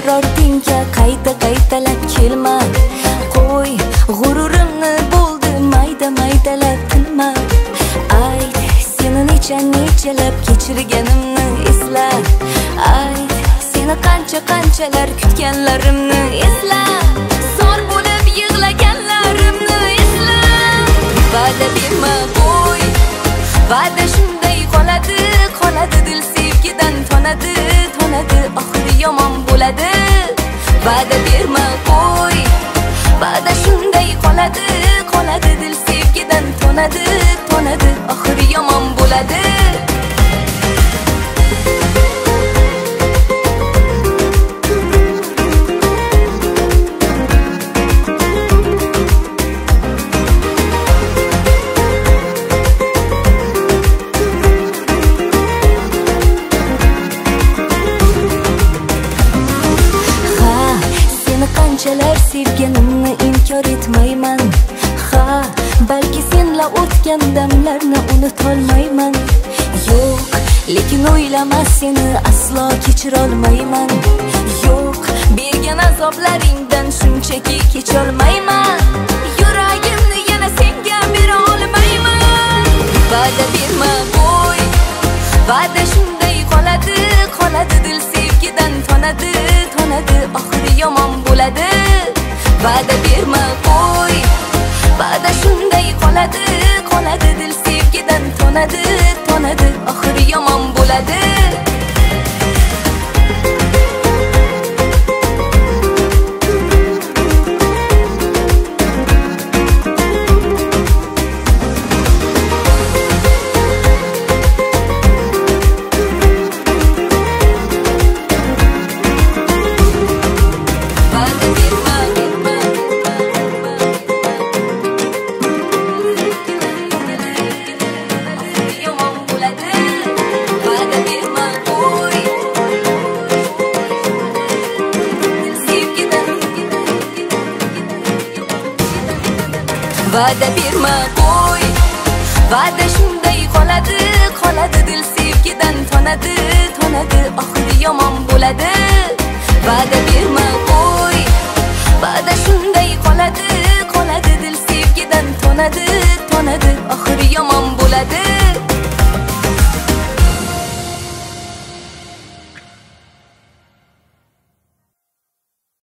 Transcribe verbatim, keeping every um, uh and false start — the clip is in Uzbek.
biror tenga qayta qaytalab kelma. Qo'y g'ururimni bo'ldi mayda maydalab tilma. Ayt seni necha nechalab kechirganimni esla. Ayt seni qancha qanchalar kutganlarimni esla. Sor bo'lib yig'laganlarimni esla. Va'da berma qo'y, va'da shunday qoladi, qoladi dil sevgidan tonadi, tonadi oxiri yomon bo'ladi. Va'da berma qo'y, va'da shunday qoladi, qoladi dil sevgidan tonadi, tonadi oxiri yomon bo'ladi. Qanchalar sevganimni inkor etmayman. Ha, balki senla o'tgan damlarni unutolmayman. Yo'q, lekin o'ylama seni aslo kechirolmayman. Yo'q, bergan azoblaringdan shunchaki kecholmayman. Yuragimni yana senga bera olmayman. Va'da berma qo'y, va'da shunday qoladi, qoladi dil sevgidan tonadi, tonadi oxiri yomon bo'ladi. Va'da berma qo'y, va'da shunday qoladi, qoladi dil sevgidan tonadi, tonadi oxiri yomon bo'ladi. Va'da berma qo'y, va'da shunday qoladi, qoladi dil sevgidan tonadi, tonadi oxiri yomon bo'ladi. Va'da berma qo'y, va'da shunday qoladi, qoladi dil sevgidan tonadi, tonadi oxiri yomon bo'ladi.